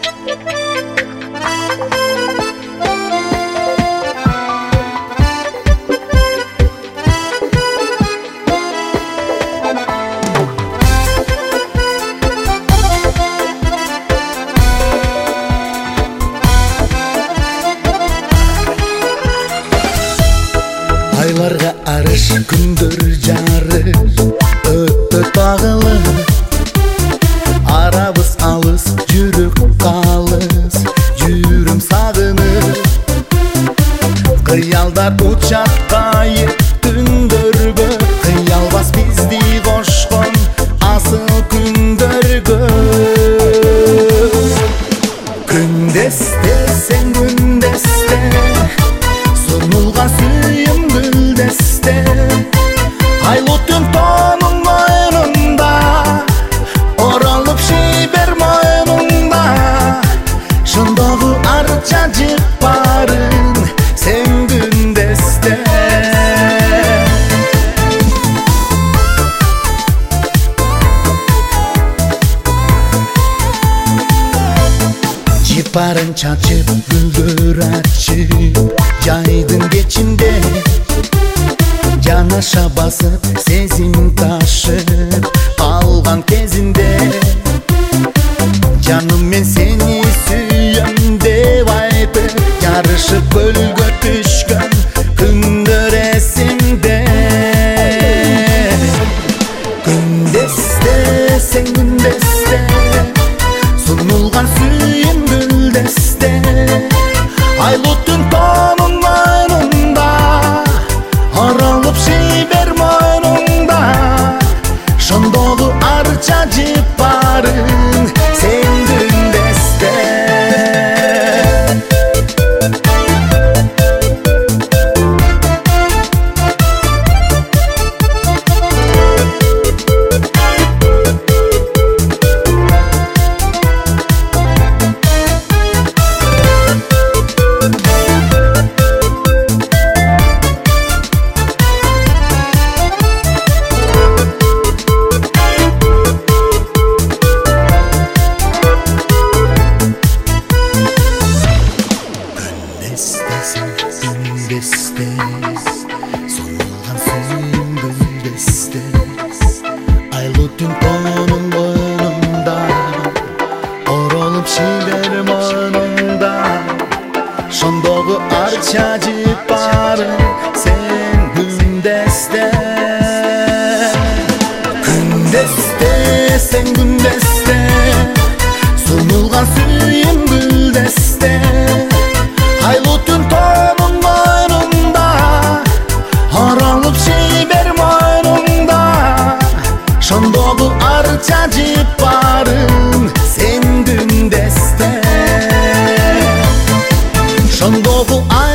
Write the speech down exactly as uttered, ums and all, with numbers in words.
Айларга арыш, күндөр жары өттө тагылып, арабыз алыс, жүрөк калыс, жүрүм сагынып. Кыялдар учат кайып түндөргө, кыялбас бизди кошкон асыл күндөргө. Күндесте сен күндесте, сунулган сүйүм гүлдесте, айлуу түн тоонун мойнунда, оролуп шийбер мойнунда, шондогу арча жыпарын сен күндесте. Жыпарын чачып, гүлдөр ачып, жайдын кечинде жанаша басып, сезим ташып алган кезинде, жаным мен сени сүйөм деп айтып, жарышып көлгө түшкөн күндөр эсимде. Күндесте сен күндесте, сунулган сүйүм гүлдесте, айлуу түн тоонун мойнунда, оролуп шийбер мойнунда, шондогу арча жыпарын сен күндесте. Күндесте, сунулган сүйүм гүлдесте, айлуу түн тоонун боюнунда, оролуп шийбер мойнунда, шондогу арча жыпарын сен күндесте. Күндесте сен күндесте, сунулган сүйүм гүлдесте, айлуу түн тоонун мойнунда, оролуп шийбер мойнунда, шондогу арча жыпарын сен күндесте. Шондогу